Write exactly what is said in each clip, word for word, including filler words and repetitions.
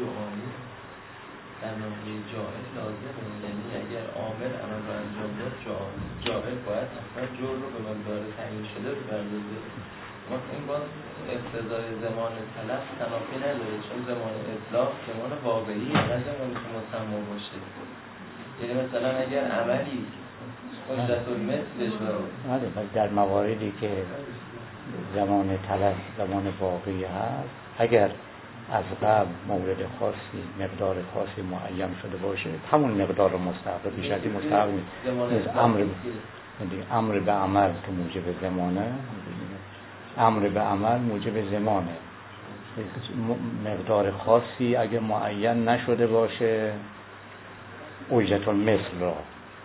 جوانی در نقطه جائز لازمه، یعنی اگر عامل عمل رو انجام داد جائز باید اصلا جور رو به مقدار تعیین شده بپردازه. ما این باز اقتضای زمان تلف تنافی نداره، چون زمان اطلاق زمان واقعی نه زمانی که مسمى باشه. یعنی مثلا اگر عملی حجت المثلش رو در مواردی که زمان تلف زمان واقعی هست، اگر از قبل مورد خاصی مقدار خاصی معین شده باشه همون مقدار مستحق، بیش از این مستحق نیست. امر امر به عمل که موجب زمانه، امر به عمل موجب زمانه. مقدار خاصی اگه معین نشده باشه اجرت المثل را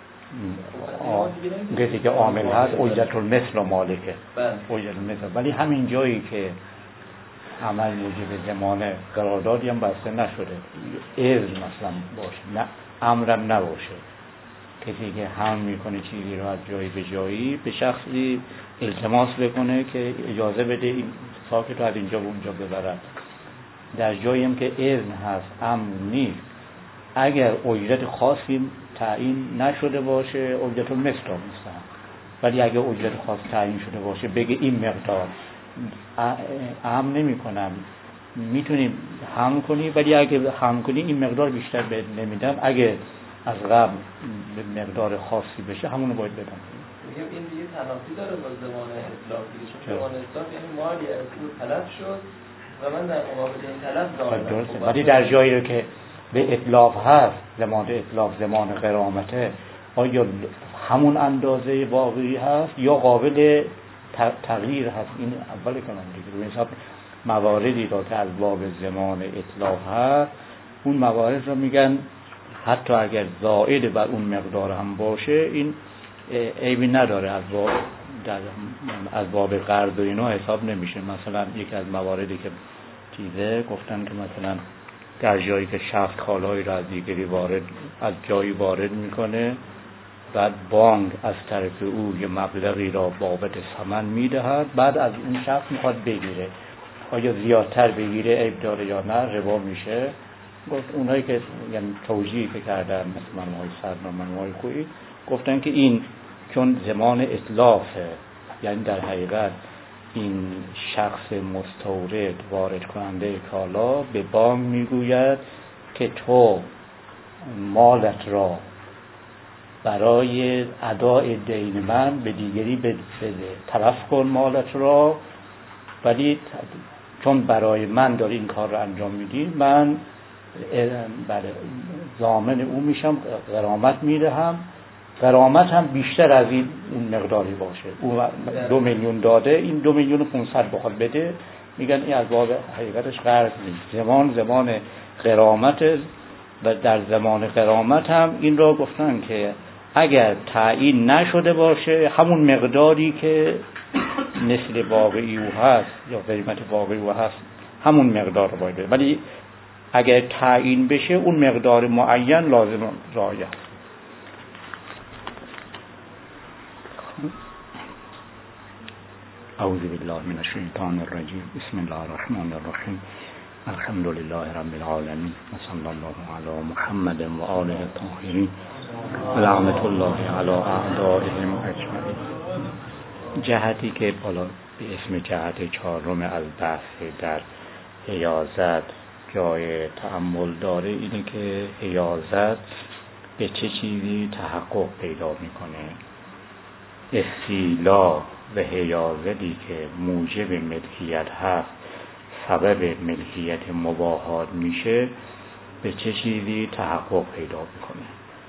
گفتی که عامل هست اجرت المثل را مالکه اجرت المثل. ولی همین جایی که عمل موجب زمانه قراردادی هم بسته نشده، اذن مثلا باشه نه امرم نباشه، کسی که هم میکنه چیزی رو از جایی به جایی به شخصی التماس بکنه که اجازه بده این ساکت رو از اینجا به اونجا ببرد، در جایی هم که اذن هست امر نیست، اگر اجرت خاصی تعیین نشده باشه اجرت مثل مستحق. ولی اگر اجرت خاص تعیین شده باشه بگه این مقدار هم نمی کنم، میتونیم هم کنی ولی اگه هم کنی این مقدار بیشتر بهت نمیدم، اگه از قبل به مقدار خاصی بشه همونو باید بدم. میگم این دیگه تنافی داره با زمان اطلاق دیگه، چون زمان اطلاق یعنی مالی از اون طلب شد و من در مقابل این طلب دارم. ولی در جایی رو که به اطلاق هست، زمان اطلاق زمان غرامته، آیا همون اندازه واقعی هست یا قابل تغییر هست؟ این اول کنم دیگه. به حساب مواردی را که از باب زمان اطلاق هست، اون موارد را میگن حتی اگر زائد بر اون مقدار هم باشه این عیبی نداره، از باب در از باب قرض و اینا حساب نمیشه. مثلا یکی از مواردی که چیزه گفتن که مثلا در جایی که شخص کالایی را از دیگری وارد از جایی وارد میکنه، بعد بانک از طرف او یه مبلغی را بابت ثمن میدهد، بعد از اون شخص میخواد بگیره، آیا زیادتر بگیره عیب داره یا نه، ربا میشه. گفت اونایی که یعنی توجیهی که کردن مثل منوهای سرنا منوهای خویی گفتن که این چون زمان اطلافه، یعنی در حقیقت این شخص مستورد وارد کننده کالا به بانک میگوید که تو مالت را برای ادای دین من به دیگری بده، تلف کن مالت را، ولی چون برای من داری این کار رو انجام میدی من بله ضامن او میشم، غرامت میدهم، غرامت هم بیشتر از این اون مقداری باشه. او دو میلیون داده، این دو میلیون و پونصد بخواد بده، میگن این از باب حقیقتش قرض نیست، زمان زمان غرامت. و در زمان غرامت هم این را گفتن که اگر تعیین نشده باشه همون مقداری که مثل واقعی او هست یا قیمت واقعی او هست همون مقدار رو باید بده، ولی اگر تعیین بشه اون مقدار معین لازم رعایت. اعوذ بالله من الشیطان الرجیم. بسم الله الرحمن الرحیم. الحمد لله رب العالمین و صلی الله علی محمد و آله الطاهرین و لعنت الله علی اعدائهم اجمعین. جهتی که بالا به اسم جهت چهارم از بحث در حیازت جای تأمل داره اینه که حیازت به چه چیزی تحقق پیدا میکنه. استیلا و حیازتی که موجب ملکیت هست سبب ملکیت مباحات میشه به چه چیزی تحقق پیدا میکنه.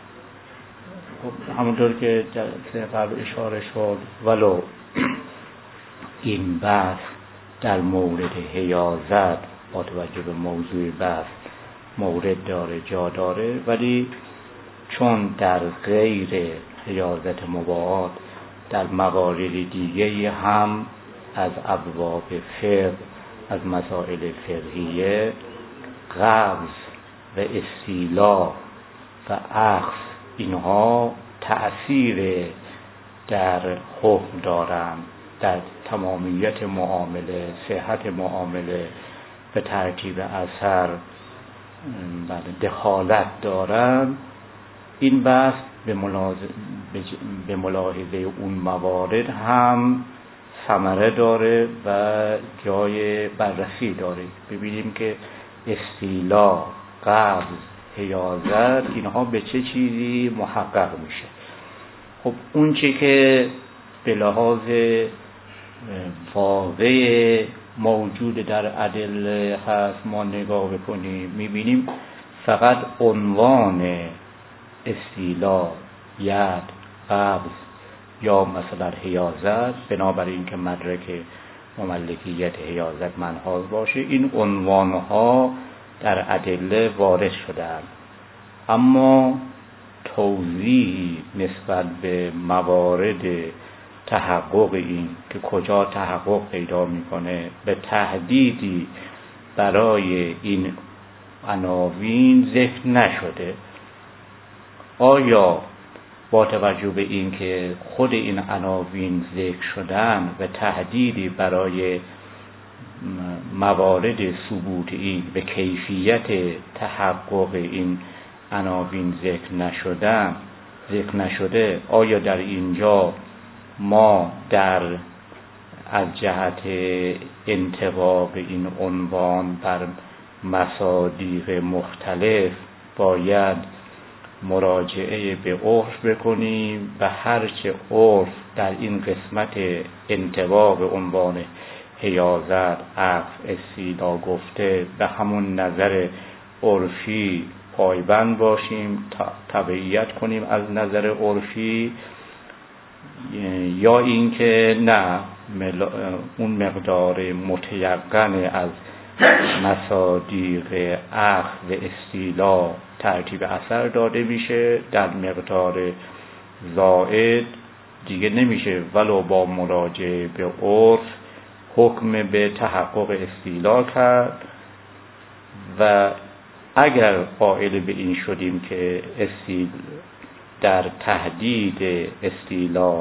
خب همونطور که در قبل اشاره شد ولو این بحث در مورد حیازت با توجه به موضوع بحث مورد داره جا داره، ولی چون در غیر حیازت مباحات در موارد دیگه هم از ابواب فقه از مسائل فقهیه قبض و استیلا و اخذ اینها تأثیر در حکم دارند، در تمامیت معامله، صحت معامله، به ترتیب اثر دخالت دارن، این بحث به ملاحظه به ملاحظه اون موارد هم ثمره داره و جای بررسی داره. ببینیم که استیلا، قبض، حیازت اینها به چه چیزی محقق میشه. خب اون چی که به لحاظ واقع موجود در ادله هست ما نگاه بکنیم، میبینیم فقط عنوان استیلا، ید، قبض یا مثلا حیازت، بنابراین که مدرک مملکیت حیازت منحاز باشه، این عنوانها در ادله وارد شدن، اما توضیحی نسبت به موارد تحقق این که کجا تحقق پیدا میکنه، به تهدیدی برای این عناوین ذکر نشده. آیا با توجه به این که خود این عناوین ذکر شدن و تهدیدی برای موارد ثبوت این به کیفیت تحقق این عناوین ذکر نشدن ذکر نشده، آیا در اینجا ما در از جهت انطباق این عنوان بر مصادیق مختلف باید مراجعه به عرف بکنیم و هرچه عرف در این قسمت انطباق عنوان حیازت، عقف، استیلا گفته به همون نظر عرفی پایبند باشیم، تبعیت کنیم از نظر عرفی، یا اینکه نه اون مقدار متیقن از مصادیق عقف و استیلا ترتیب اثر داده میشه، در مقدار زائد دیگه نمیشه ولو با مراجعه به عرف حکم به تحقق استیلا کرد. و اگر قائل به این شدیم که استیلا در تهدید استیلا،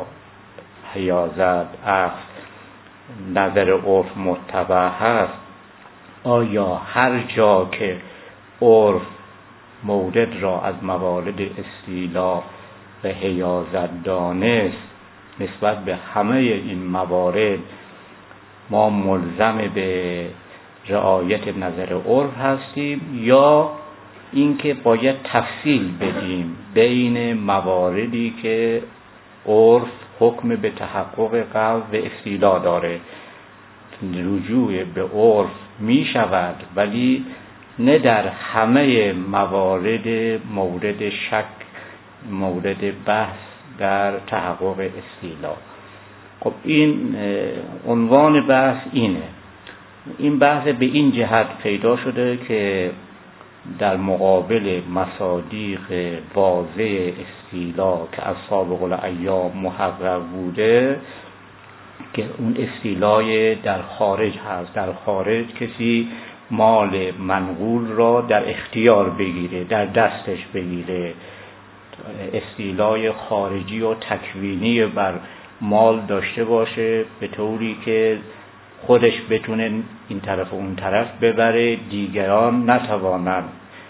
حیازت، عقف نظر عرف متبع هست، آیا هر جا که عرف مورد را از موارد استیلا و حیازت دانست نسبت به همه این موارد ما ملزم به رعایت نظر عرف هستیم، یا اینکه باید تفصیل بدیم بین مواردی که عرف حکم به تحقق قبض و استیلا داره. رجوع به عرف می شود ولی نه در همه موارد مورد شک، مورد بحث در تحقق استیلا. خب این عنوان بحث اینه. این بحث به این جهت پیدا شده که در مقابل مصادیق واضح استیلا که از سابق الایام محقق بوده، که اون استیلای در خارج هست، در خارج کسی مال منقول را در اختیار بگیره، در دستش بگیره، استیلای خارجی و تکوینی بر مال داشته باشه به طوری که خودش بتونه این طرف و اون طرف ببره، دیگران نتوانند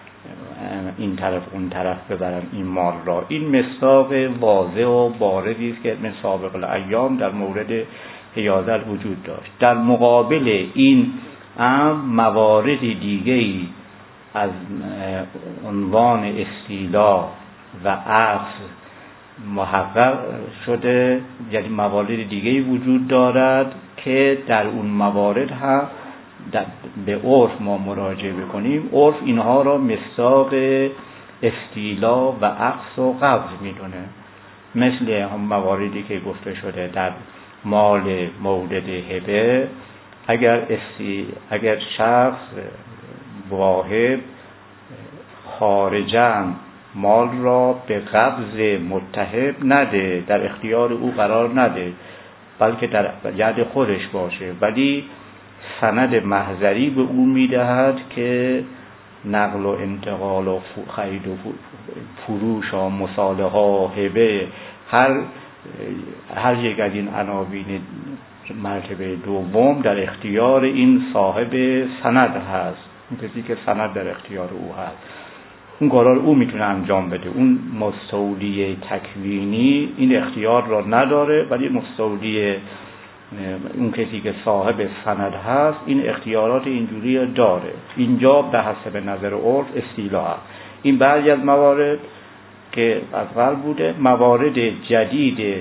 این طرف اون طرف ببرن این مال را. این مصداق واضح و باردی است که من سابق الایام در مورد حیازت وجود داشت. در مقابل این هم موارد دیگه‌ای از عنوان استیلا و عقص محقق شده، یعنی موارد دیگه‌ای وجود دارد که در اون موارد هم به عرف ما مراجعه بکنیم، عرف اینها را مصداق استیلا و عقص و قبض میدونه. مثل هم مواردی که گفته شده در مال مورد هبه، اگر استی اگر شخص واهب خارجاً مال را به قبض متهب نده، در اختیار او قرار نده، بلکه در ید خودش باشه، ولی سند محضری به او میدهد که نقل و انتقال و خرید و فروش و مصالحه و هبه هر هر یک از این عناوین مرتبه دوم در اختیار این صاحب سند هست اون کسی که سند در اختیار او هست اون کارا رو او میتونه انجام بده. اون مستولی تکوینی این اختیار را نداره، ولی مستولی اون کسی که صاحب سند هست این اختیارات اینجوری داره. اینجا به حسب نظر عرف استیلا هست. این بعضی از موارد که از قبل بوده. موارد جدید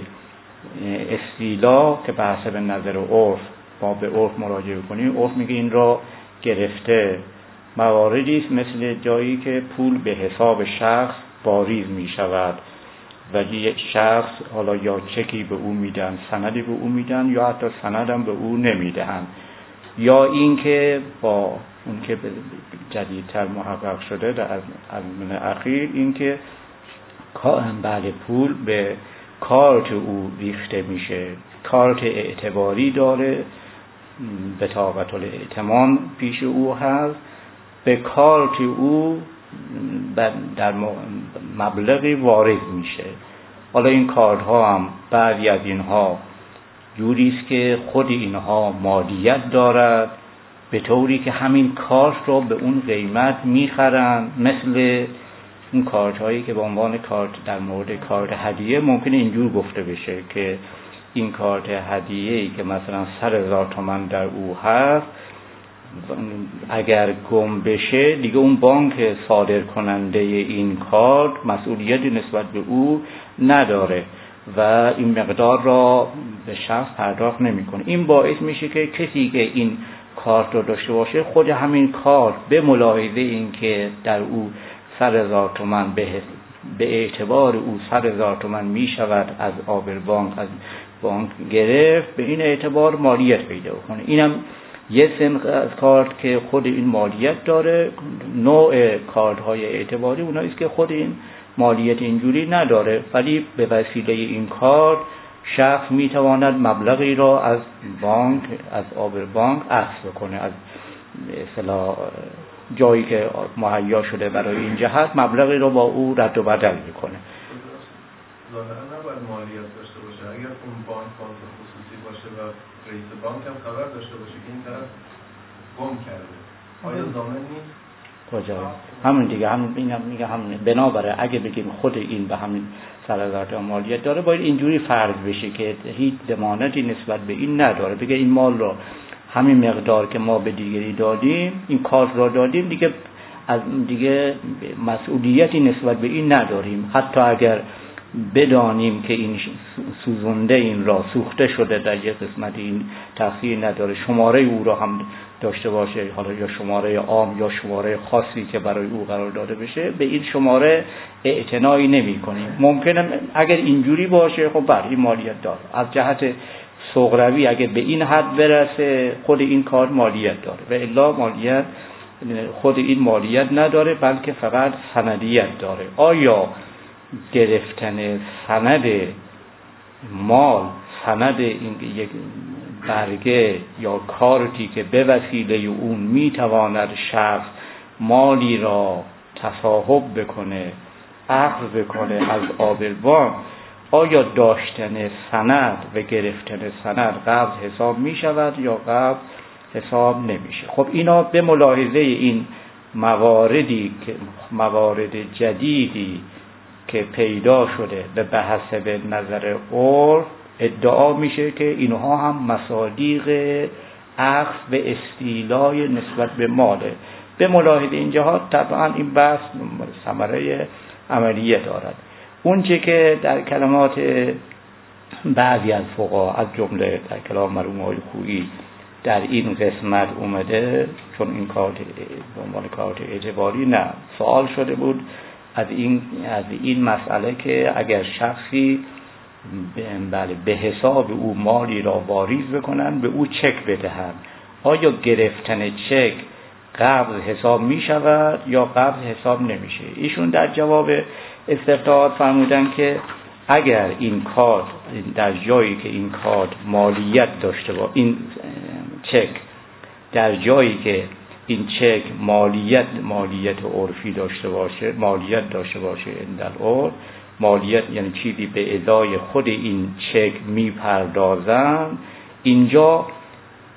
استیلا که به حسب نظر عرف ما به عرف مراجعه کنیم، عرف میگه این را گرفته. مواردی است مثل جایی که پول به حساب شخص واریز می شود و یک شخص حالا یا چکی به او میدن، سندی به او میدن، یا حتی سندم به او نمیدهن، یا این که با اون که جدیدتر محقق شده در آزمون اخیر این که بله پول به کارت او ریخته میشه، کارت اعتباری داره، بطاقت الائتمان پیش او هست، به کارت او در مبلغی وارد میشه. حالا این کارت ها هم بعضی از اینها جوری است که خود اینها مالیت دارد، به طوری که همین کارت رو به اون قیمت میخرن. مثل اون کارت هایی که به عنوان کارت در مورد کارت هدیه ممکنه اینجور گفته بشه که این کارت هدیه‌ای که مثلا سر هزار تومان در او هست اگر گم بشه دیگه اون بانک صادر کننده این کارت مسئولیتی نسبت به او نداره و این مقدار را به شخص پرداخت نمیکنه. این باعث میشه که کسی که این کارت رو داشته باشه خود همین کارت به ملاحظه این که در او سر هزار تومان به به اعتبار او سر هزار تومان می شود از آبر بانک از بانک گرفت، به این اعتبار مالیت پیدا کنه. اینم یه سنخ از کارت که خود این مالیت داره. نوع کارت های اعتباری اونایی است که خود این مالیت اینجوری نداره، ولی به وسیله این کارت شخص میتواند مبلغی را از بانک از آبر بانک اخذ کنه، از اصطلاح جایی که مهیا شده برای این جهت مبلغی را با او رد و بدل میکنه. ظاهرا نباید مالیت داشته باشه اگر اون بانک بانک خصوصی باشه و رئیس بانک هم خبر داشته باشه که این طرف گم کرده، آیا ضامن نیست؟ کجا؟ همون دیگه، همون اینم میگه همون. بنابراین اگه بگیم خود این به همین سرزارت مالیت داره، باید اینجوری فرض بشه که هیچ ضمانتی نسبت به این نداره. بگه این مال رو همین مقدار که ما به دیگری دادیم، این کارت را دادیم، دیگه از دیگه مسئولیتی نسبت به این نداریم. حتی اگر بدانیم که این سوزنده این را سوخته شده در یک قسمت این تأثیر نداره، شماره او را هم داشته باشه، حالا یا شماره عام یا شماره خاصی که برای او قرار داده بشه، به این شماره اعتنایی نمی کنیم. ممکنه اگر اینجوری باشه خب بر این مالیت داره. از جهت صغروی اگر به این حد برسه خود این کار مالیت داره و الا مالیت خود این مالیت نداره، بلکه فقط سندیت داره. آیا گرفتن سند مال، سند این یک برگه یا کارتی که به وسیله اون میتواند شخص مالی را تصاحب بکنه، اخذ بکنه از آبر بانک، آیا داشتن سند و گرفتن سند قبض حساب می شود یا قبض حساب نمیشه؟ خب اینا به ملاحظه این مواردی که موارد جدیدی که پیدا شده و به حسب نظر عرف ادعا میشه که اینها هم مصادیق اخذ و استیلای نسبت به ماله. به ملاحظه این جهات طبعا این بحث ثمره عملیه دارد. اون چه که در کلمات بعضی از فقها از جمله در کلام مرحوم آقای خویی در این قسمت اومده، چون این کارت به عنوان کارت اعتباری نه، سوال شده بود از این از این مسئله که اگر شخصی بله به حساب او مالی را واریز بکنن، به او چک بدهند، آیا گرفتن چک قبض حساب می شود یا قبض حساب نمیشه؟ ایشون در جواب استفتاءات فرمودن که اگر این کارت در جایی که این کارت مالیت داشته باشه، این چک در جایی که این چک مالیت مالیت عرفی داشته باشه، مالیت داشته باشه در عرف، مالیت یعنی چیزی به ازای خود این چک میپردازن، اینجا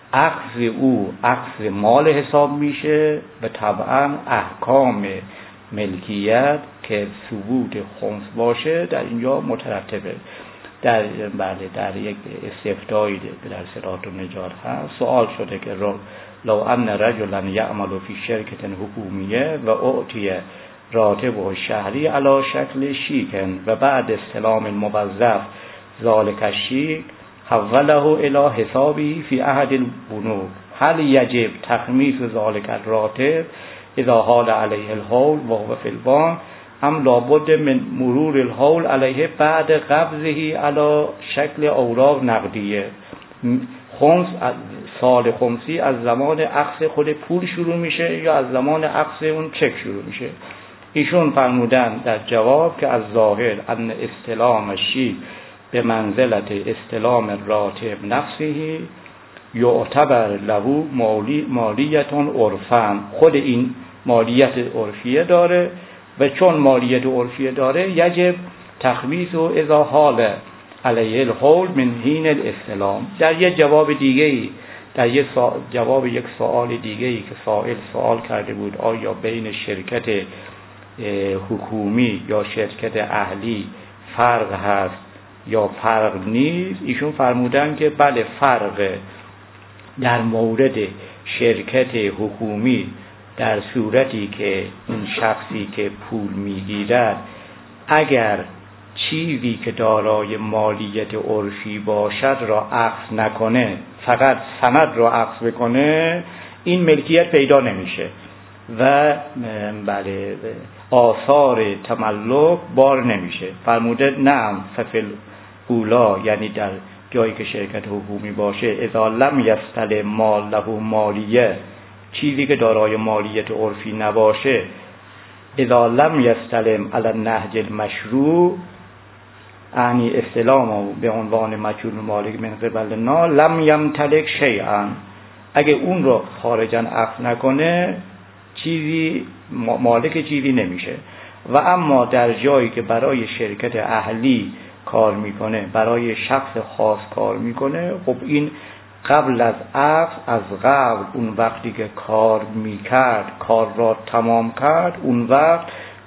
اخذ او اخذ مال حساب میشه و طبعا احکام ملکیت که ثبوت خمس باشه در اینجا مترتبه. در بله در یک استفتایی در صراط النجات هست سوال شده که لو ان رجلا یعمل فی شرکت حکومیه و اعطی راتبه شهری علی شکل شیکن و بعد استلام الموظف ذالک الشیک حوله الی حسابی فی احد البنوک هل یجب تخمیس ذالک الراتب اذا حال علیه الحول و هو فی البنک ام لابد من مرور الحول علیه بعد قبضه علی شکل اوراق نقدیه؟ خمس سال خمسی از زمان اخذ خود پول شروع میشه یا از زمان اخذ اون چک شروع میشه؟ ایشون فرمودن در جواب که از ظاهر ان استلام شیک به منزلت استلام راتب نفسه یعتبر له مالی مالیتون عرفاً، خود این مالیت عرفیه داره و چون مالیت عرفیه داره یجب تخویص و اذا حال علیه الحول من حین الاستلام. در یک جواب دیگه‌ای در یک جواب یک سوال دیگه‌ای که سائل سوال کرده بود آیا بین شرکت حکومی یا شرکت اهلی فرق هست یا فرق نیست، ایشون فرمودن که بله فرق در مورد شرکت حکومی در صورتی که اون شخصی که پول میگیرد اگر چیزی که دارای مالیت عرفی باشد را اخذ نکنه، فقط سند را اخذ بکنه، این ملکیت پیدا نمیشه و بله آثار تملک بار نمیشه. فرموده نعم ففل اولا، یعنی در جایی که شرکت حکومی باشه اذا لم یستلم مال له مالیه، چیزی که دارای مالیت عرفی نباشه، اذا لم یستلم علی النهج المشروع، یعنی استلام به عنوان مجهول مالک من قبل نا، لم یمتلک شیئا، اگه اون رو خارجاً اخذ نکنه چیزی مالک چیزی نمیشه. و اما در جایی که برای شرکت اهلی کار میکنه، برای شخص خاص کار میکنه، خب این قبل از عقد، از قبل اون وقتی که کار میکرد، کار را تمام کرد، اون وقت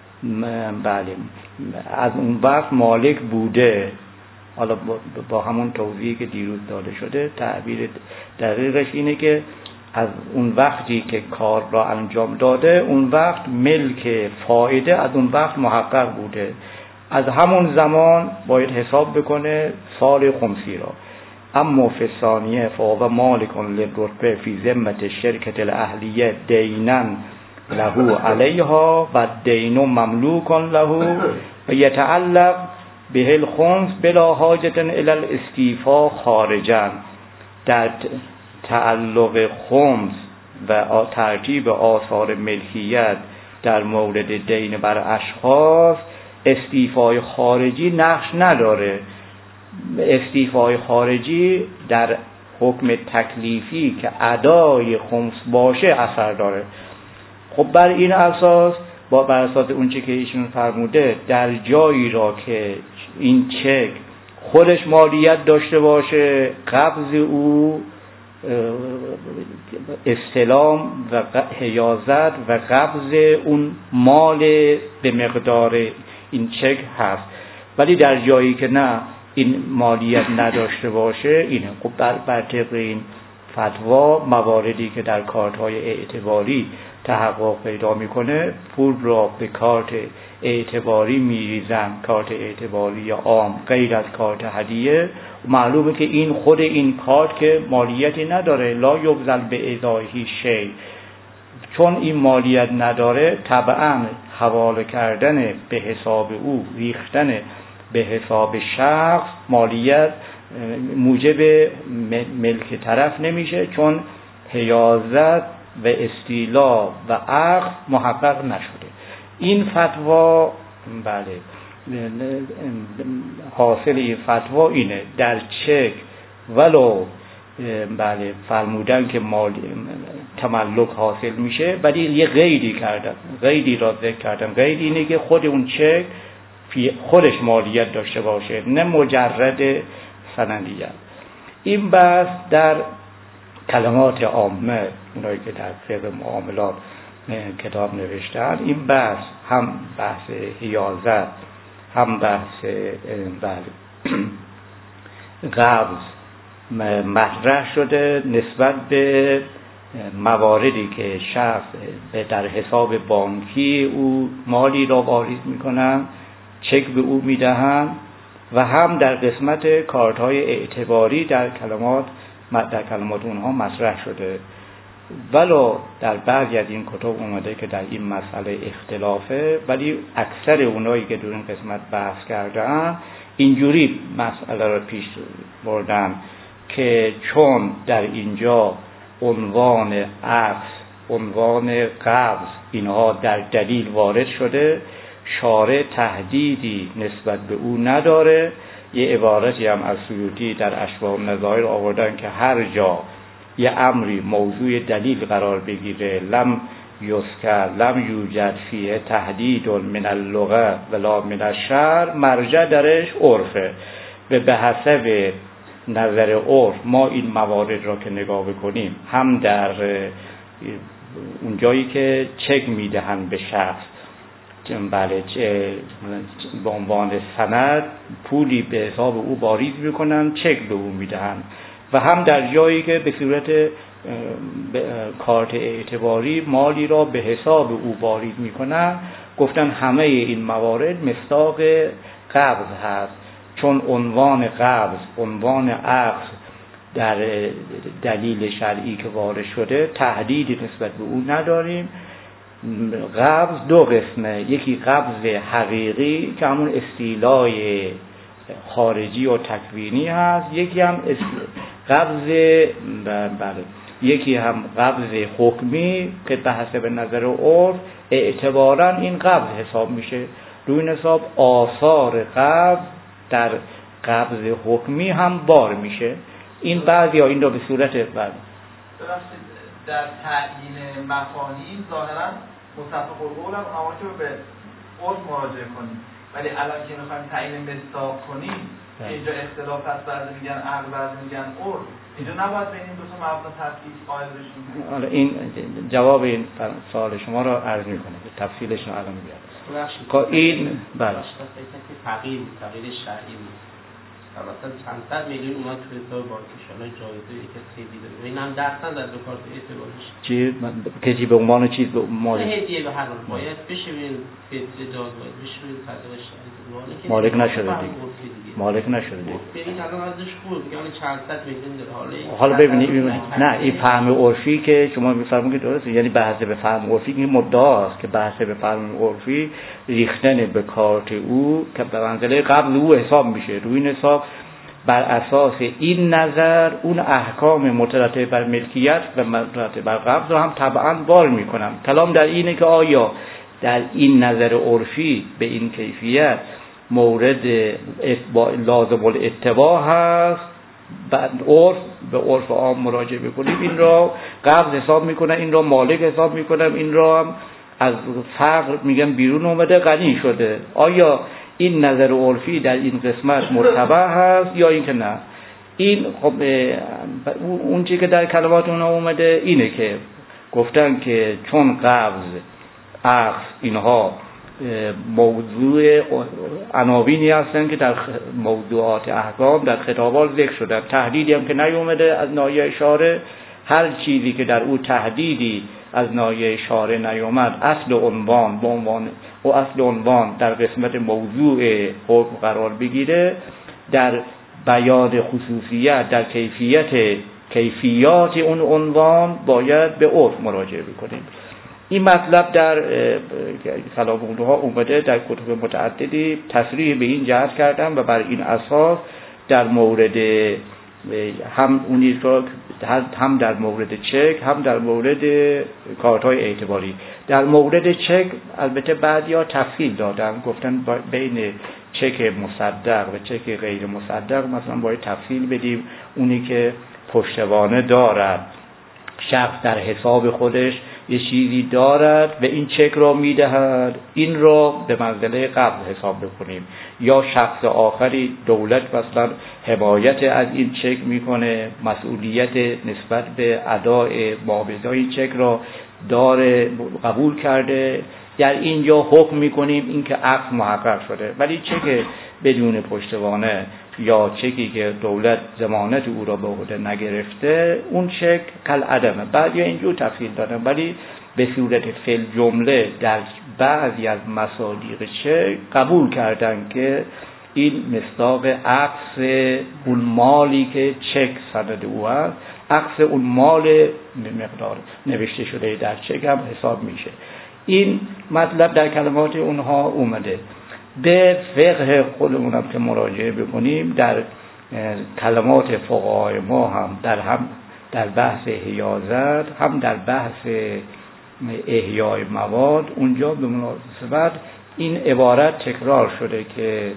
بله از اون وقت مالک بوده. حالا با همون توضیحی که دیروز داده شده تعبیر دقیقش اینه که از اون وقتی که کار را انجام داده اون وقت ملک فایده از اون وقت محقق بوده، از همون زمان باید حساب بکنه سال خمسی را. اما فی ثانیه فهو مالک للرتبه فی ذمه شرکت الاهلیه دینا له علیها و دین مملوک له و یتعلق به الخمس بلا حاجة الی الاستیفاء خارجا. در تعلق خمس و ترتیب آثار ملکیت در مورد دین بر اشخاص استیفای خارجی نقش نداره. استیفای خارجی در حکم تکلیفی که ادای خمس باشه اثر داره. خب بر این اساس با بر اساس اون چه که ایشون فرموده، در جایی را که این چک خودش مالیت داشته باشه، قبض او استلام و حیازت و قبض اون مال به مقدار این چک هست. ولی در جایی که نه این مالیت نداشته باشه، اینه. خب بر, بر طبق این فتوا مواردی که در کارت های اعتباری تحقق پیدا میکنه، پول را به کارت اعتباری میریزن، کارت اعتباری عام غیر از کارت هدیه. معلومه که این خود این کارت که مالیتی نداره، لا یبذل به ازایهی شی، چون این مالیت نداره طبعا حواله کردن به حساب او، ریختن به حساب شخص مالیت موجب ملک طرف نمیشه، چون حیازت و استیلا و عقد محقق نشده. این فتوا بله حاصل این فتوا اینه، در چک ولو بله فرمودن که مال تملک حاصل میشه، ولی یه قیدی کردن، قیدی را ذکر کردن. قید اینه که خود اون چک خودش مالیت داشته باشه، نه مجرد سندیت. این بحث در کلمات عامه، اونایی که در فقه معاملات کتاب نوشتن، این بحث هم بحث حیازت هم بحث قبض مطرح شده نسبت به مواردی که شخص در حساب بانکی او مالی را واریز میکنن، چک به او میدهن، و هم در قسمت کارت‌های اعتباری در کلمات در کلمات اونها مطرح شده. ولو در بعضی از این کتب اومده که در این مسئله اختلافه، ولی اکثر اونایی که در این قسمت بحث کردن اینجوری مسئله را پیش بردن که چون در اینجا عنوان عکس، عنوان قبض اینها در دلیل وارد شده، شارع تهدیدی نسبت به او نداره. یه عبارتی هم از سیوطی در اشباح النظائر آوردن که هر جا یه امری موضوع دلیل قرار بگیره، لم یذکر لم یوجد فیه تهدید من اللغه ولا من الشرع، مرجع درش عرفه. و به حسب نظر عرف ما این موارد را که نگاه بکنیم، هم در اون جایی که چک میدهن به شخص، بله، به عنوان سند پولی به حساب او واریز میکنن، چک به او میدهن، و هم در جایی که به صورت کارت اعتباری مالی را به حساب او واریز میکنن، گفتن همه این موارد مصداق قبض هست. چون عنوان قبض، عنوان عقد در دلیل شرعی که وارد شده، تهدیدی نسبت به او نداریم. قبض دو قسمه، یکی قبض حقیقی که همون استیلای خارجی و تکوینی هست، یکی هم قبض بله یکی هم قبض حکمی که به حسب نظر عرف اعتباراً این قبض حساب میشه. روی این حساب آثار قبض در قبض حکمی هم بار میشه. این بعضی ها این را به صورت بعد در تعیین مفاهیم ظاهرا متفق القول هم اما که به عرف مراجعه کنیم، ولی الان که میخوایم تعیین مصداق کنیم اینجا اختلاف هست، بعضی میگن عقل، بعضی میگن عرف، اینجا نباید بین این دو تا مبنا تفصیل قائل بشیم. حالا این جواب این سوال شما را عرض میکنه، تفصیلش رو الان میگم. که این بله تغییر تغییر شرعی بود، مثلا چند صد میلیون اومد توی حساب بانکی شما جایزه یک خیلی داره، این هم درصد از کارت اعتبارش چی کسی به عنوان چیز به مال هدیه به هر حال باید بشه این فطر جاز باید بشه این فضا شرعی مالک نشده دیگه، مالک نشده دیگه. ببین الان ازش خوب میگن چند صد میلیون داره. حالا ببینید نه این فهم عرفی که شما میفرمایید که درسته، یعنی بحث به فهم عرفی این مدعا است که بحث به فهم عرفی ریختن به کارت او که به منزله قبل او حساب میشه. روی این حساب بر اساس این نظر اون احکام مترتب بر ملکیت و مترتب بر قبض رو هم طبعا بار میکنم. کلام در اینه که آیا در این نظر عرفی به این کیفیت مورد لازم الاتباع هست، بعد عرف به عرف عام مراجعه بکنیم، این را قبض حساب میکنن، این را مالک حساب میکنن، این را هم از فقر میگن بیرون اومده غنی شده. آیا این نظر عرفی در این قسمت مرتبع هست یا اینکه نه؟ این خب اون چیزی که در کلمات اونها اومده اینه که گفتن که چون قبض، عقد اینها موضوع عناوینی هستن که در موضوعات احکام در خطابات ذکر شده، تهدیدی هم که نیومده از ناحیه شارع. هر چیزی که در او تهدیدی از ناحیه شارع نیومد، اصل عنوان به عنوان و اصل عنوان در قسمت موضوع حکم قرار بگیره، در بیان خصوصیت در کیفیت کیفیات اون عنوان باید به عرف مراجعه بکنیم. این مطلب در کلام اونها اومده، در کتب متعددی تصریح به این جهت کردن و بر این اساس در مورد هم اونی که هم در مورد چک هم در مورد کارت‌های اعتباری. در مورد چک البته بعضیا تفصیل دادن، گفتن بین چک مصدق و چک غیر مصدق مثلا باید تفصیل بدیم. اونی که پشتوانه دارد، شخص در حساب خودش یه چیزی دارد و این چک را میدهد، این را به منزله قبض حساب بکنیم. یا شخص آخری، دولت مثلا حمایت از این چک میکنه، مسئولیت نسبت به ادای مبادلات این چک را داره، قبول کرده، در اینجا حکم میکنیم این که عقد محقق شده. ولی چک بدون پشتوانه یا چکی که دولت ضمانت او را به عهده نگرفته، اون چک کل عدمه. بعد یا اینجور تفصیل دادن، ولی به صورت فعل جمله در بعضی از مصادیق چک قبول کردن که این مصداق عکس اون مالی که چک سند او هست، عکس اون مال مقدار نوشته شده در چک هم حساب میشه. این مطلب در کلمات اونها اومده. به فقه خودمونم که مراجعه بکنیم، در کلمات فقهای ما هم در هم در بحث حیازت هم در بحث احیای مواد اونجا به مناسبت این عبارت تکرار شده که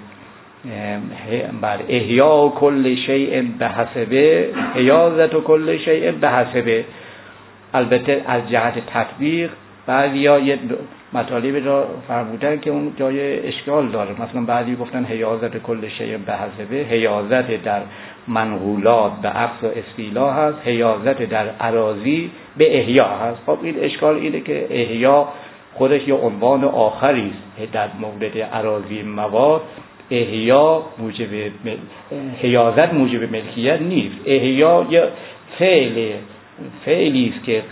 بر احیا کل شیء بحسبه، حیازت کل شیء بحسبه. البته از جهت تطبیق بعضیا یه مطالبی را فرمودن که اون جای اشکال داره. مثلا بعضی گفتن حیازت کل شیء بحسبه، حیازت در منقولات به عکس و استیلا هست، حیازت در اراضی به احیا هست. خب این اشکال اینه که احیا خودش یه عنوان آخری است در مورد اراضی مواد. احیا موجب مل... حیازت موجب ملکیت نیست. احیا یه فعل فعلی است که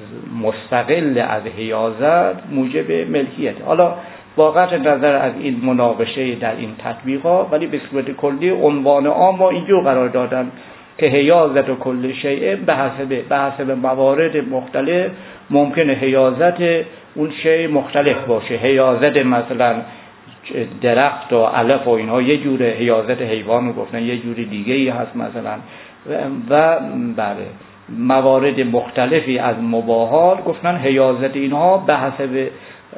مستقل از حیازت موجب ملکیت. حالا واقعا نظر از این مناقشه در این تطبیقات، ولی به صورت کلی عنوان عام ما اینجور قرار دادن که حیازت و کل شیء به حسب به حسب موارد مختلف ممکنه حیازت اون شیء مختلف باشه. حیازت مثلا درخت و علف و اینها یه جوره، حیازت حیوان رو گفتن یه جوری دیگه ای هست مثلا، و بله موارد مختلفی از مباحات گفتن حیازت اینها به حسب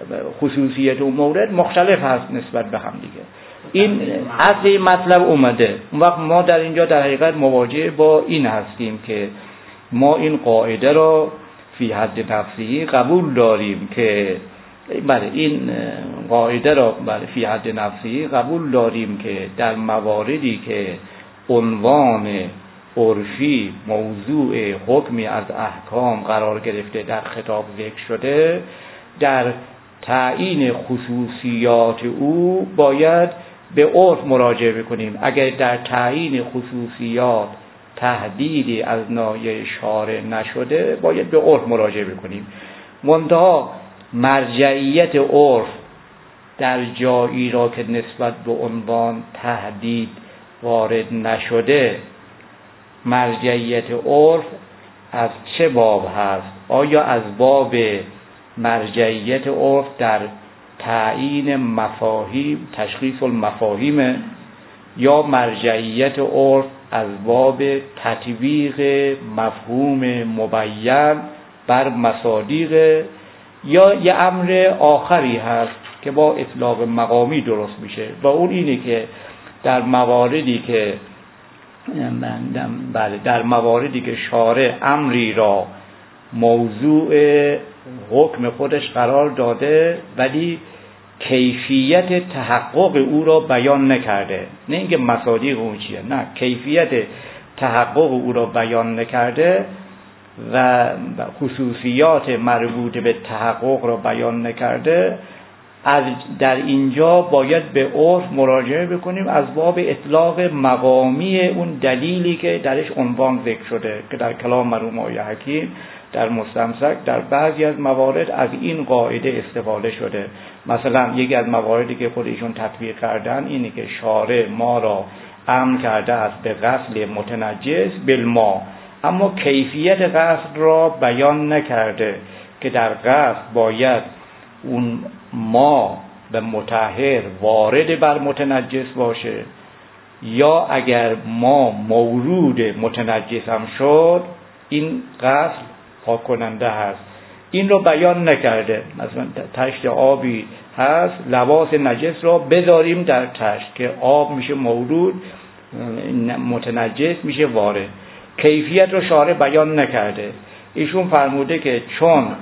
خصوصیت و مورد مختلف هست نسبت به هم دیگه. این اصلی مطلب اومده. اون وقت ما در اینجا در حقیقت مواجه با این هستیم که ما این قاعده را فی حد نفسی قبول داریم که بله این قاعده را بله فی حد نفسی قبول داریم که در مواردی که عنوان عرفی موضوع حکمی از احکام قرار گرفته در خطاب ذکر شده، در تعیین خصوصیات او باید به عرف مراجعه بکنیم. اگر در تعیین خصوصیات تحدیدی از ناحیه شارع نشده باید به عرف مراجعه بکنیم. منتها مرجعیت عرف در جایی را که نسبت به عنوان تحدید وارد نشده، مرجعیت عرف از چه باب هست؟ آیا از باب مرجعیت عرف در تعیین مفاهیم، تشخیص المفاهیم، یا مرجعیت عرف از باب تطبیق مفهوم مبین بر مصادیق، یا یه امر آخری هست که با اطلاق مقامی درست میشه و اون اینه که در مواردی که بله در مواردی که شارع امری را موضوع حکم خودش قرار داده ولی کیفیت تحقق او را بیان نکرده، نه اینکه مصادیق اون چیه، نه کیفیت تحقق او را بیان نکرده و خصوصیات مربوط به تحقق را بیان نکرده، از در اینجا باید به عرف مراجعه بکنیم از باب اطلاق مقامی اون دلیلی که درش عنوان ذکر شده که در کلام مرحوم آقای حکیم در مستمسک در بعضی از موارد از این قاعده استفاده شده. مثلا یکی از مواردی که خودشون تطبیق کردن اینه که شارع ما را امر کرده است به غسل متنجس بالماء، اما کیفیت غسل را بیان نکرده که در غسل باید اون ما به مطهر وارد بر متنجس باشه، یا اگر ما مورود متنجس هم شد این غسل پاک کننده هست. این رو بیان نکرده. مثلا تشت آبی هست، لباس نجس را بذاریم در تشت که آب میشه مورود، متنجس میشه وارد. کیفیت رو شارع بیان نکرده. ایشون فرموده که چون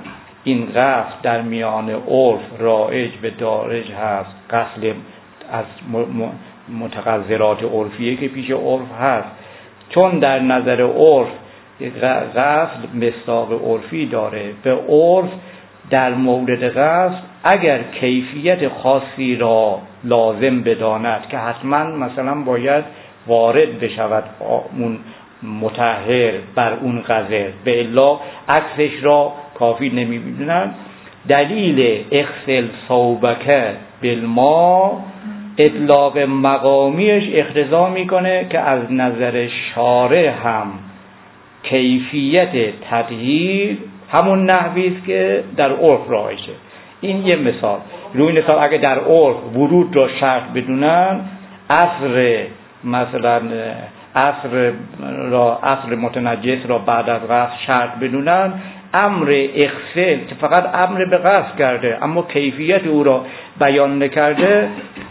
این قصد در میان عرف رایج به دارج هست، قتل از متقذرات عرفیه که پیش عرف هست، چون در نظر عرف قصد مصداق عرفی داره، به عرف در مورد قصد اگر کیفیت خاصی را لازم بداند که حتما مثلا باید وارد بشود اون مطهر بر اون قذر، به الا عکسش را کافی نمی‌بینند، دلیل اغسل ثوبک بالماء اطلاق مقامیش اقتضا میکنه که از نظر شارع هم کیفیت تطهیر همون نحوی است که در عرف رایجه. این یه مثال. روی مثال اگه در عرف ورود را شرط بدونن، عصر مثلا عصر را عصر متنجس را بعد از غسل شرط بدونن، امر اغسل که فقط امر به غسل کرده اما کیفیت او را بیان نکرده،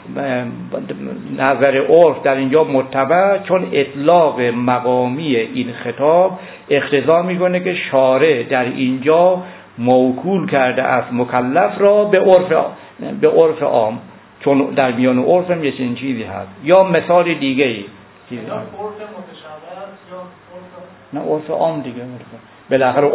نظر عرف در اینجا متبع، چون اطلاق مقامی این خطاب اقتضا میکنه که شارع در اینجا موکول کرده از مکلف را به عرف به عرف عام، چون در میان عرف هم یه چنین چیزی هست. یا مثال دیگه ای یا عرف متشابه یا عرف نه عرف عام دیگه بالاخره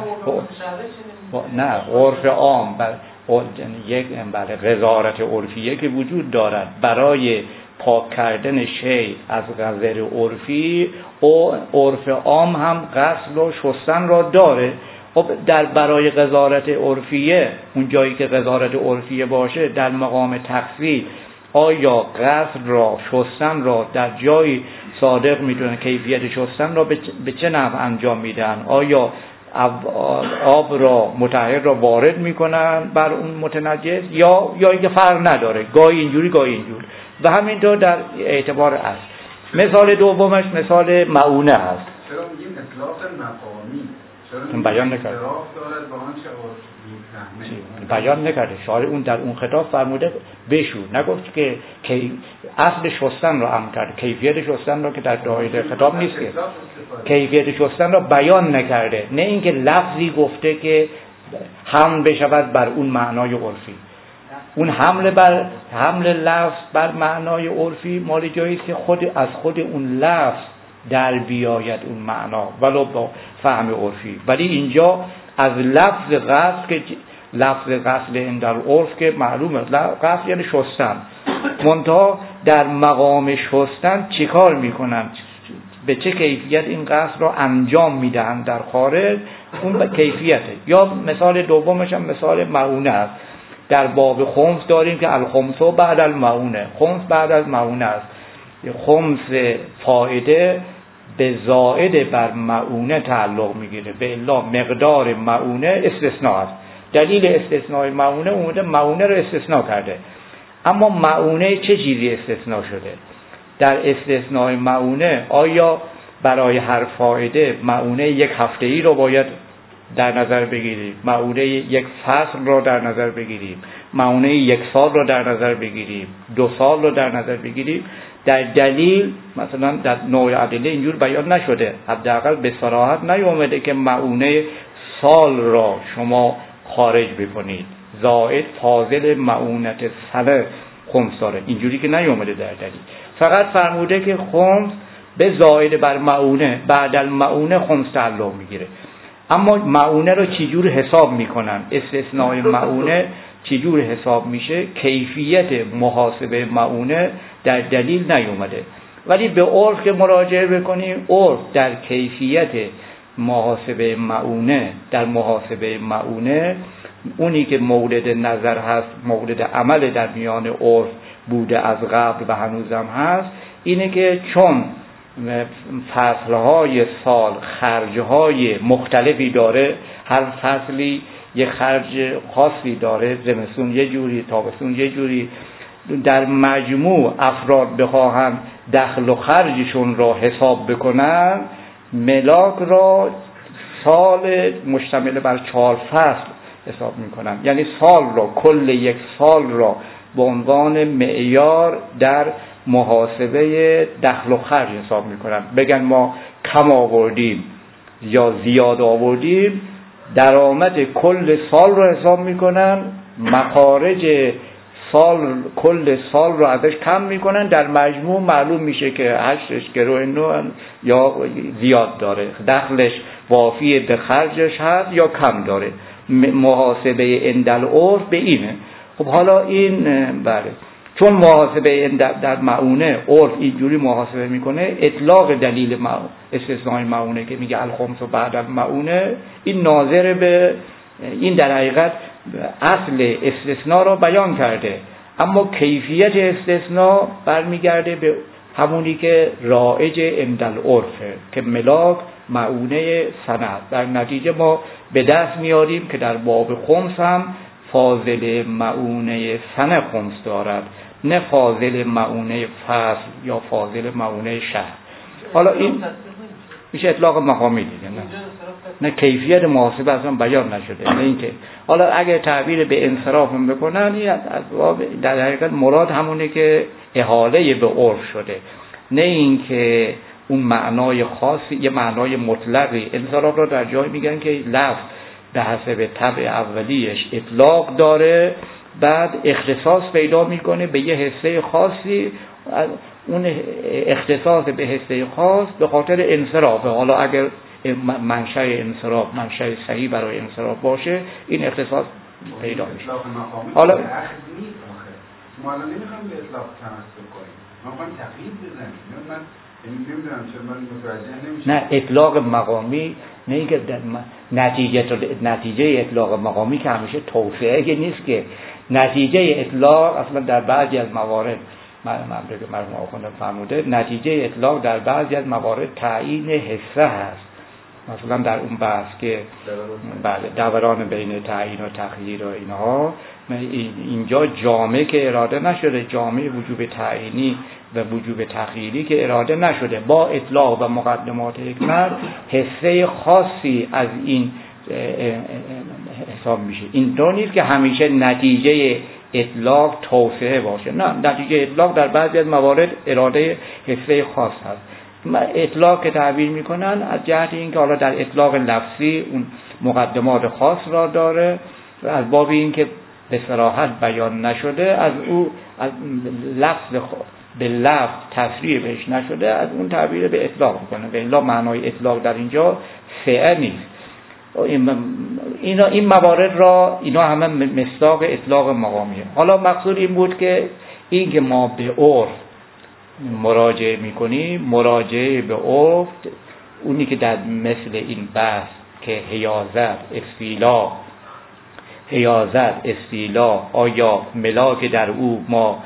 نه عرف عام بر یک بله قضاوت عرفیه که وجود دارد برای پاک کردن شی از قذر عرفی، او عرف عام هم غسل و شستن را داره. خب در برای قضاوت عرفیه، اون جایی که قضاوت عرفیه باشه در مقام تفصیل، آیا غسل را شستن را در جایی صادق میدونن کیفیت شستن را به چه نحو انجام میدن؟ آیا آب را مطهر را وارد میکنن بر اون متنجس یا یا اینکه فرق نداره، گاهی اینجوری گاهی اینجوری، و همینطور در اعتبار اصل. مثال دومش مثال معونه هست. چرا میگیم اطلاق مقامی؟ چرا بیان نکرده دارد با آنچه بیان نکرده شارع اون در اون خطاب فرموده بشو، نگفت که کی اصل شستن را امر کرده، کیفیت شستن را که در دایره خطاب نیست که کیفیت شستن را بیان نکرده، نه اینکه لفظی گفته که حمل بشود بر اون معنای عرفی. اون حمل بر حمل لفظ بر معنای عرفی مال جایی است که خود از خود اون لفظ در بیاید اون معنا ولو با فهم عرفی. ولی اینجا از لفظ غسل که لفظ غسل این در عرف که معلومه غسل یعنی شستن، منتها در مقام شستن چیکار میکنن، به چه کیفیت این غسل را انجام میدهند در خارج، اون به کیفیته. یا مثال دومش هم مثال معونه است. در باب خمس داریم که الخمس بعد المعونه، خمس بعد از معونه است. خمس فائده به زائد بر معونه تعلق میگیره، به الا مقدار معونه استثناء است. دلیل استثناء معونه اومده معونه رو استثناء کرده. اما معونه چه چیزی استثناء شده؟ در استثناء معونه آیا برای هر فائده معونه یک هفته‌ای رو باید در نظر بگیریم، معونه یک فصل رو در نظر بگیریم، معونه یک سال رو در نظر بگیریم، دو سال رو در نظر بگیریم؟ در دلیل مثلا در نوع ادله اینجور بیان نشده، حداقل به صراحت نیومده که معونه سال را شما خارج بکنید، زائد فاضل معونت سنه خمس داره، اینجوری که نیومده در دلیل. فقط فرموده که خمس به زائد بر معونه بعد المعونه خمس تعلق میگیره. اما معونه رو چجور حساب میکنن؟ استثناء معونه چجور حساب میشه؟ کیفیت محاسبه معونه در دلیل نیومده، ولی به عرف که مراجعه بکنیم، عرف در کیفیت محاسبه معونه، در محاسبه معونه اونی که مورد نظر هست، مورد عمل در میان عرف بوده از قبل و هنوزم هست، اینه که چون فصلهای سال خرجهای مختلفی داره، هر فصلی یک خرج خاصی داره، زمستون یه جوری، تابستون یه جوری، در مجموع افراد بخواهن دخل و خرجشون را حساب بکنن، ملاک را سال مشتمل بر چهار فصل حساب میکنن، یعنی سال را، کل یک سال را به عنوان معیار در محاسبه دخل و خرج حساب میکنن. بگن ما کم آوردیم یا زیاد آوردیم، درآمد کل سال رو حساب میکنن، مخارج سال کل سال رو ازش کم میکنن، در مجموع معلوم میشه که هشتش گروه نو یا زیاد داره، دخلش وافی به خرجش هست یا کم داره. محاسبه اندل عرف به اینه. خب حالا این بله، چون محاسبه در معونه عرف اینجوری محاسبه میکنه، اطلاق دلیل استثنای معونه که میگه الخمس و بعد المعونه، این ناظر به این در حقیقت اصل استثناء را بیان کرده، اما کیفیت استثناء برمیگرده به همونی که رایج اندل عرفه که ملاک معونه سند. در نتیجه ما به دست میاریم که در باب خمس هم فاضل معونه سنه خمس دارد، نه فاضل معونه فصل یا فاضل معونه شهر. حالا این میشه اطلاق مقامی دیگه، نه نه کیفیت محاسبه اصلا بیان نشده، نه اینکه حالا اگر تعبیر به انصراف هم بکنن، این از در حقیقت مراد همونه که احاله به عرف شده، نه اینکه اون معنای خاصی یه معنای مطلقی. انصراف را در جای میگن که لفظ به حسب طبع اولیش اطلاق داره، بعد اختصاص پیدا میکنه به یه حصه خاصی، اون اختصاص به حصه خاص به خاطر انصرافه. حالا اگر منشأ انصراف منشأ صحیح برای انصراف باشه، این اختصاص پیدا میشه. حالا ما الان نمیخوام به اطلاق تمسک کنیم، ما میخوایم تقیید بزنیم. من نمیدونم چرا من متوجه نمیشم. نه اطلاق مقامی، نه اینکه نتیجه نتیجه اطلاق مقامی که همیشه توسعه نیست، که نتیجه اطلاق اصلا در بعضی از موارد من من که مرحوم آخوند فرموده، نتیجه اطلاق در بعضی از موارد تعیین حصه هست. مثلا در اون بحث که بله دوران بین تعیین و تخییر و اینها، اینجا جامع که اراده نشده، جامع وجوب تعیینی و وجوب تخییری که اراده نشده، با اطلاق و مقدمات حکمت حصه خاصی از این حساب میشه. این دو نیست که همیشه نتیجه اطلاق توسعه باشه، نه، نتیجه اطلاق در بعضی از موارد اراده حصه خاص هست. اطلاق که تعبیر میکنن از جهت اینکه حالا در اطلاق لفظی اون مقدمات خاص را داره، و از باب اینکه به صراحت بیان نشده، از او از لفظ به لفظ تصریح بهش نشده، از اون تعبیر به اطلاق میکنه. به الا معنای اطلاق در اینجا فعل نیست. اینا این موارد را اینا همه مصداق اطلاق مقامیه. حالا مقصود این بود که این که ما به عرف مراجعه میکنیم، مراجعه به عرف اونی که در مثل این بحث که حیازت استیلا حیازت استیلا آیا ملاک در او ما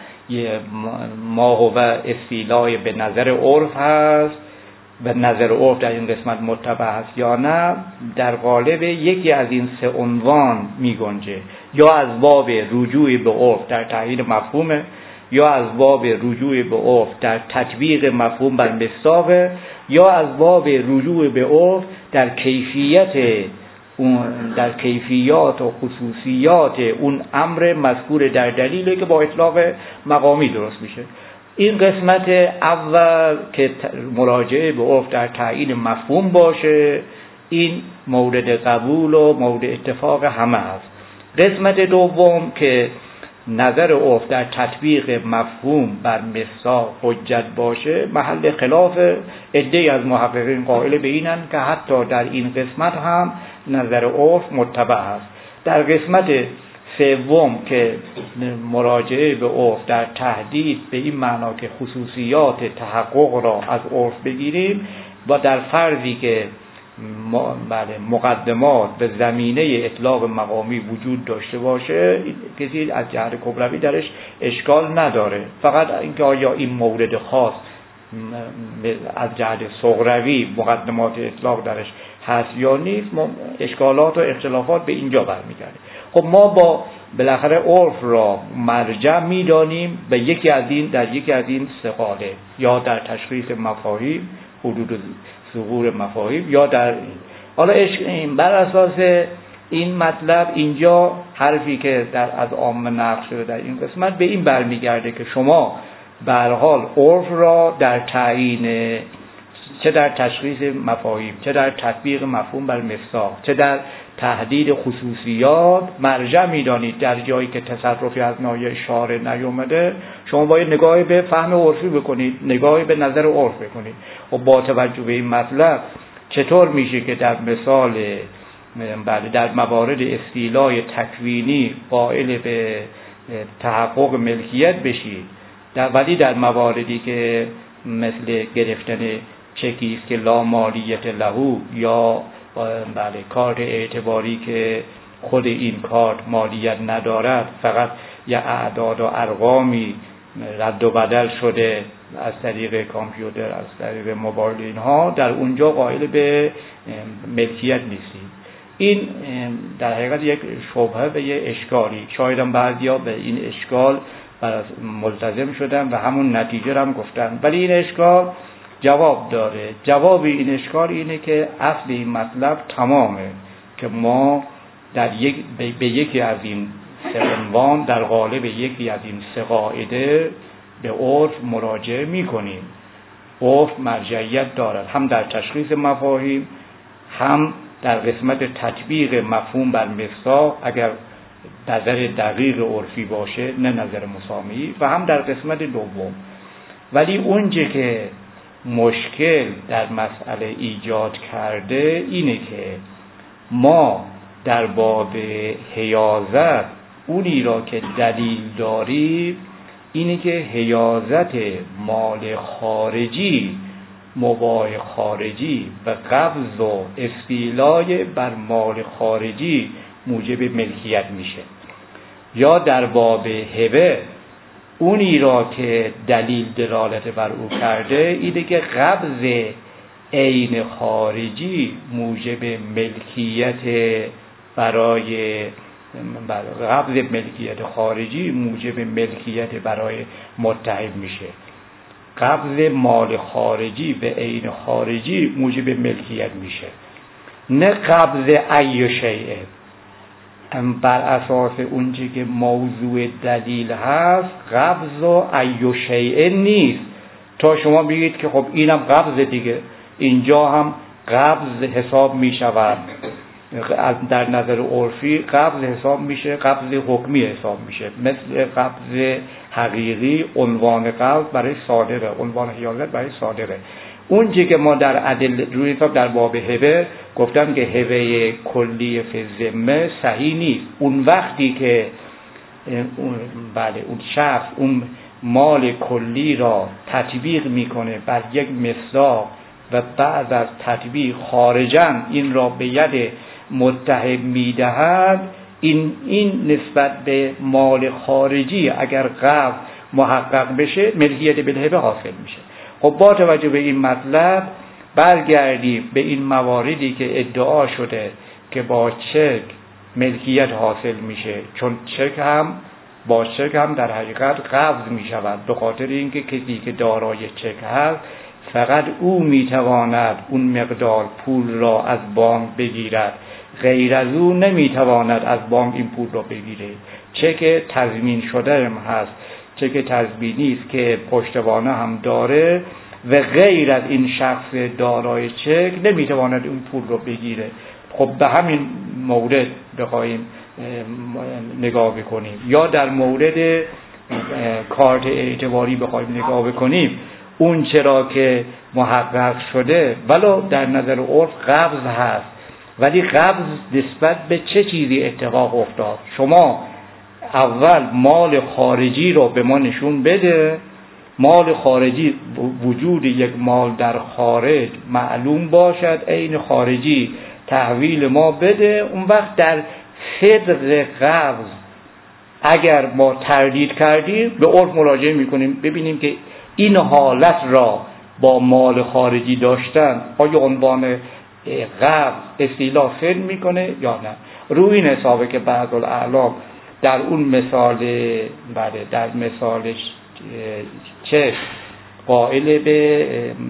ما هو استیلای به نظر عرف هست و نظر عرف در این قسمت متبع هست یا نه، در قالب یکی از این سه عنوان می گنجه. یا از باب رجوع به عرف در تعیین مفهوم، یا از باب رجوع به عرف در تطبیق مفهوم بر مصداق، یا از باب رجوع به عرف در کیفیت اون در کیفیات و خصوصیات اون امر مذکور در دلیلی که با اطلاق مقامی درست میشه. این قسمت اول که مراجعه به عرف در تعیین مفهوم باشه، این مورد قبول و مورد اتفاق همه هست. قسمت دوم که نظر عرف در تطبیق مفهوم بر مصداق حجت باشه، محل خلاف عده‌ای از محققین قائل به اینن که حتی در این قسمت هم نظر عرف متبع است. در قسمت سوم که مراجعه به عرف در تهدید به این معنا که خصوصیات تحقق را از عرف بگیریم، و در فرضی که بله مقدمات به زمینه اطلاق مقامی وجود داشته باشه، کسی از جهت کبروی درش اشکال نداره. فقط اینکه آیا این مورد خاص از جهت صغروی مقدمات اطلاق درش هست یا نیست، اشکالات و اختلافات به اینجا برمیگرده. خب ما با بالاخره عرف را مرجع میدانیم به یکی از این در یکی از این سه قالب، یا در تشخیص مفاهیم، حدود ظهور مفاهیم، یا در حالا این بر اساس این مطلب اینجا حرفی که در از عامه نقل شده در این قسمت به این برمیگرده که شما به هر حال عرف را در تعیین چه در تشخیص مفاهیم، چه در تطبیق مفهوم بر مصداق، چه در تحدید خصوصیات مرجع می‌دانید. در جایی که تصرفی از ناحیه شارع نیامده شما باید نگاهی به فهم عرفی بکنید، نگاهی به نظر عرف بکنید. و با توجه به این مطلب چطور میشه که در مثال بله در موارد استیلای تکوینی قائل به تحقق ملکیت بشید، در ولی در مواردی که مثل گرفتن چکی است که لا مالیت لهو یا بله کارت اعتباری که خود این کارت مالیت ندارد، فقط یه اعداد و ارقامی رد و بدل شده از طریق کامپیوتر، از طریق موبایل، اینها در اونجا قائل به ملکیت نیستید. این در حقیقت یک شبهه و یک اشکالی، شاید هم بعضیا به این اشکال ملتزم شدن و همون نتیجه هم گفتن، ولی این اشکال جواب داره. جواب این اشکال اینه که اصل این مطلب تمامه که ما در یک به یکی از این سه عنوان در قالب یکی از این سه قاعده به عرف مراجعه میکنیم. عرف مرجعیت دارد هم در تشخیص مفاهیم، هم در قسمت تطبیق مفهوم بر مصداق اگر نظر دقیق عرفی باشه نه نظر مسامعی، و هم در قسمت دوم. ولی اونجا که مشکل در مسئله ایجاد کرده اینه که ما در باب حیازت اونی را که دلیل داریم اینه که حیازت مال خارجی، مباح خارجی و قبض و استیلای بر مال خارجی موجب ملکیت میشه، یا در باب هبه اونی را که دلیل دلالت بر او کرده اینه که قبض عین خارجی موجب ملکیت برای قبض ملکیت خارجی موجب ملکیت برای متهم میشه. قبض مال خارجی به عین خارجی موجب ملکیت میشه، نه قبض ای شیء بر اساس اونچه که موضوع دلیل هست. قبض و ای شیء نیست تا شما بگید که خب اینم قبض دیگه، اینجا هم قبض حساب میشود، در نظر عرفی قبض حساب میشه، قبض حکمی حساب میشه، مثل قبض حقیقی عنوان قبض برای صادره، عنوان حیازت برای صادره. اون چیزی که ما در ادله روی حساب در باب هبه گفتم که هبه کلی فی ذمه صحیح نیست. اون وقتی که اون بله اون شخص اون مال کلی را تطبیق میکنه بر یک مصداق و بعد از تطبیق خارجاً این را به ید متهم میدهد، این این نسبت به مال خارجی اگر قبض محقق بشه ملکیت بالهبه حاصل میشه. خب با توجه به این مطلب برگردیم به این مواردی که ادعا شده که با چک ملکیت حاصل میشه، چون چک هم با چک هم در حقیقت قبض میشود، به خاطر اینکه کسی که دارای چک هست فقط او میتواند اون مقدار پول را از بانک بگیرد، غیر از او نمیتواند از بانک این پول را بگیره. چک تضمین شده هم هست، چک تضمینی است که پشتوانه هم داره و غیر از این شخص دارای چک نمیتواند اون پول را بگیره. خب به همین مورد بخوایم نگاه بکنیم، یا در مورد کارت اعتباری بخوایم نگاه بکنیم، اون چرا که محقق شده ولو در نظر عرف قبض هست، ولی قبض نسبت به چه چیزی اتفاق افتاد؟ شما اول مال خارجی رو به ما نشون بده، مال خارجی وجود یک مال در خارج معلوم باشد، عین خارجی تحویل ما بده، اون وقت در صدق قبض اگر ما تردید کردیم به عرف مراجعه میکنیم ببینیم که این حالت را با مال خارجی داشتن آیا عنوان قبض استیلا فعل میکنه یا نه. روی این حسابه که بعض الاعلام در اون مثال بله در مثالش چه قائل به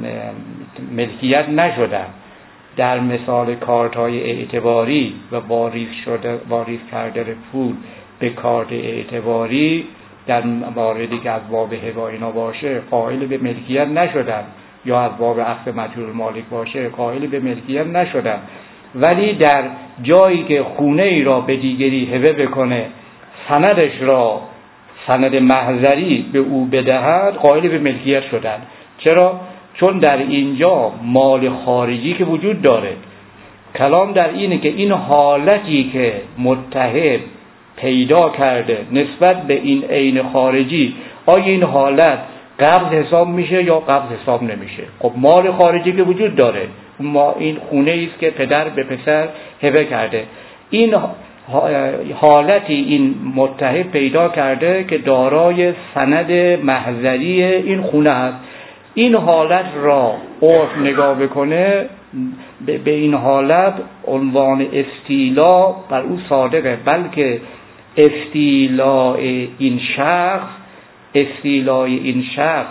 ملکیت نشدن، در مثال کارت‌های اعتباری و واریز شده واریز کردن پول به کارت اعتباری در مواردی که از باب هبه اینا باشه قائل به ملکیت نشدن، یا از باب اخذ مجهول المالک باشه قائل به ملکیت نشدن، ولی در جایی که خونه ای را به دیگری هبه بکنه سندش را سند محضری به او بدهد قائل به ملکیت شدن. چرا؟ چون در اینجا مال خارجی که وجود داره. کلام در اینه که این حالتی که متحد پیدا کرده نسبت به این عین خارجی، آیا این حالت قبض حساب میشه یا قبض حساب نمیشه؟ خب مال خارجی که وجود داره، ما این خونه است که پدر به پسر هبه کرده، این حالتی این متحد پیدا کرده که دارای سند محضری این خونه است. این حالت را عرف نگاه بکنه، به این حالت عنوان استیلا بر او صادقه، بلکه استیلاء این شخص استیلاء این شخص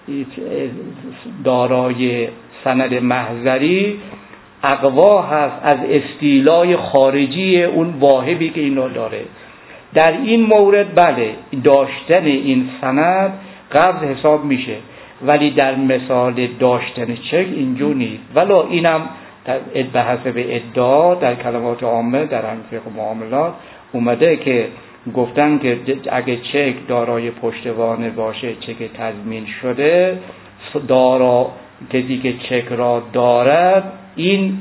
دارای سند محضری اقوا هست از استیلاء خارجی اون واهبی که اینو داره. در این مورد بله داشتن این سند قبض حساب میشه، ولی در مثال داشتن چک اینجور نیست. ولی اینم به حسب ادعا در کلمات عامه در فقه معاملات اومده که گفتن که اگه چک دارای پشتوانه باشه، چک تضمین شده، دارا کسی که چک را دارد این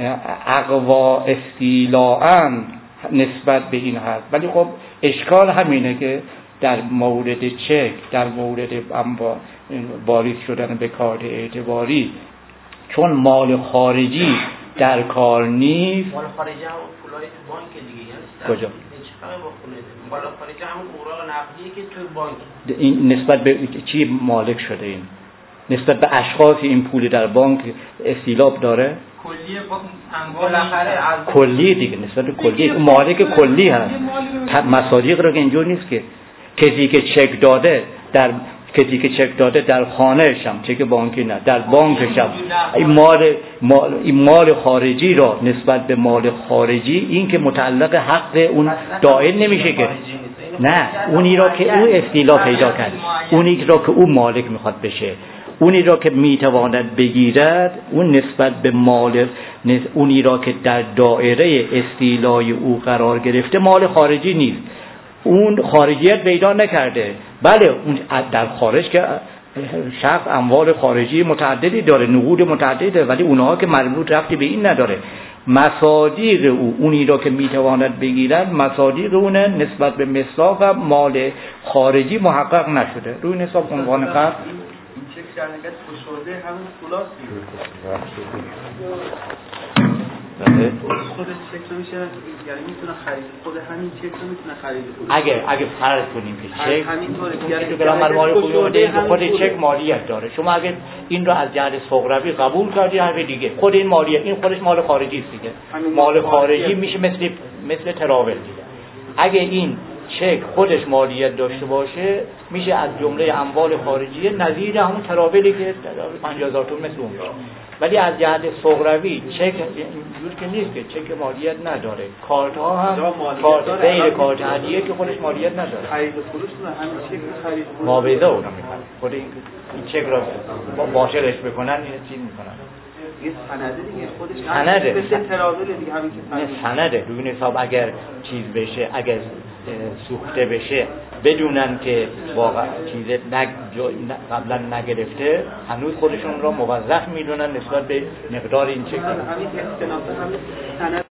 اقوا استیلاءً نسبت به این هست. ولی خب اشکال همینه که در مورد چک، در مورد واریز شدن به کارت اعتباری، چون مال خارجی در کار نیست. مال خارجی هم پولای تو بانک دیگه هست. کجا؟ مال خارجی همون اوراق نقدیه که تو بانک. این نسبت به چی مالک شده؟ این نسبت به اشخاصی این پول در بانک استیلاب داره؟ کلیه با کلی دیگه، نسبت به کلی اون مالک کلی هست. مصادیق رو که اینجور نیست که کسی که چک داده در کسی که چک داده در خانه‌ش هم چک بانکی نه، در بانکش هم این مال مال این مال خارجی را نسبت به مال خارجی این که متعلق حق اون دائم نمیشه که نه، اونی را که او استیلا پیدا کرد، اونی را که او مالک میخواد بشه، اونی را که میتواند بگیرد، اون نسبت به مال اونی را که در دایره استیلای او قرار گرفته مال خارجی نیست. اون خارجیت پیدا نکرده. بله اون در خارج که شخص اموال خارجی متعددی داره، نقود متعددی داره، ولی اونها که مربوط رفتی به این نداره. مصادیق او اونی را که میتواند بگیرد مصادیق اونه نسبت به مصداق و مال خارجی محقق نشده. روی نسبت عنوان قرض این چک در نگاه فشرده همون پولاسی خود چک رو میشه، یعنی میتونه خرید خود همین چک رو میتونه خرید کنه. اگه اگه فرض کنیم که چک همینطوره که گرامر مال خوبه خود چک مالیت داره، شما اگه این رو از جهت صغروی قبول کردی هر دیگه خود این مالیت، این خودش مال خارجی است دیگه. مال خارجی میشه مثل مثل تراول دیگه. اگه این چک خودش مالیت داشته باشه میشه از جمله اموال خارجی نظیر همون تراولی که پنجاه هزار تومان مثل اون میشه. ولی از جهت صغروی چک اینجور که نیست که چک مالیت نداره. کارت ها هم کارت غیر کارت هدیه که خودش مالیت نداره. خرید و فروش نه، همین چک خرید و فروش معاوضه اونا میخواد. خود این این چک را باشرش بکنن این چیز میکنن. یه سنده دیگه خودش سنده مثل تراول دیگه همین که سنده. روی حساب اگر چیز بشه، اگر سوخته بشه بدونن که واقعا چیز نگ... قبلا نگرفته، هنوز خودشون را موظف میدونن نسبت به مقدار این چک. همین استناد همین سند